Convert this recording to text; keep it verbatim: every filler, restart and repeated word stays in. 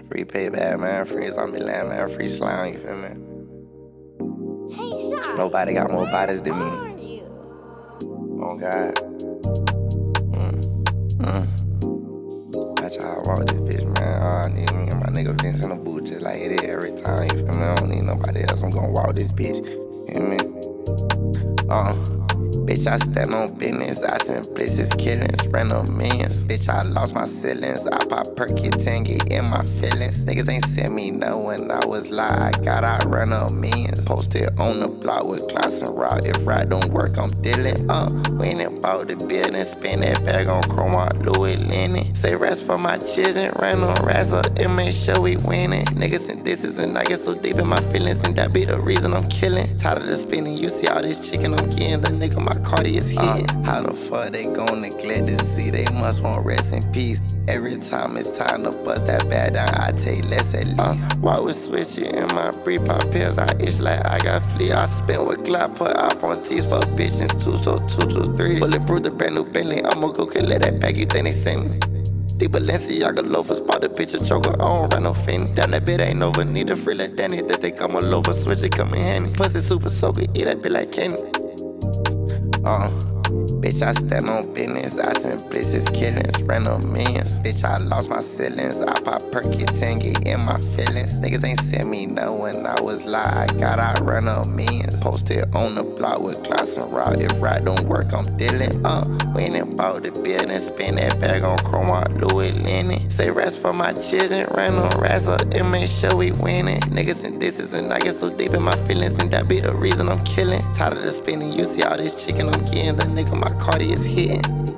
Free payback, man. Free zombie land, man. Free slime, you feel me? Hey, Nobody got more bodies than me. you? Oh, God. Mm. Mm. That's how I walk this bitch, man. All I need me and my nigga Vince in the booth just like it is every time, you feel me? I don't need nobody else. I'm gonna walk this bitch, you feel me? Uh. Bitch, I stand on business, I send blitzes, killings, random millions. Bitch, I lost my ceilings, I pop perky, tangy in my feelings. Niggas ain't sent me no when I was live, got I run up millions. Posted on the block with glass and rock, if ride don't work, I'm dealing. Uh, went and bought the building, spin that bag on chroma, Louis Lennon. Say rest for my children, ran on Razza, and make sure we winning. Niggas and this is and I get so deep in my feelings, and that be the reason I'm killing. Tired of the spinning, you see all this chicken I'm getting, the nigga my Cardi is here. Uh, how the fuck they gon' neglect to see? They must want rest in peace. Every time it's time to bust that bad down, I take less at least. Uh, why we switch it in my brief pop pills? I itch like I got flea. I spin with Glock, put up on tees for a bitch in two, so two, two, three. Bulletproof the brand new Bentley. I'ma go kill that bag. You think they send me? The Balenciaga loafers, bought the bitch a choker, I don't run no fin. Down that bit ain't over, need a free like Danny. That they come all over, switch it, come in handy. Pussy super soaker, eat that bit like candy. Uh, bitch, I stand on business, I send blitzes, killings, random millions. Bitch, I lost my ceilings, I pop perky, tangy in my feelings. Niggas ain't sent me no when I was live, got I run up millions. Posted on the block with glass and rock, if ride don't work, I'm dealing. Uh, went and bought the building, spin that bag on chroma, Louis Lennon. Say rest for my children, ran on Razza, and make sure we winning. Niggas and this is and I get so deep in my feelings, and that be the reason I'm killing. Tired of the spinning, you see all this chicken I'm getting, the nigga my Cardi is hitting.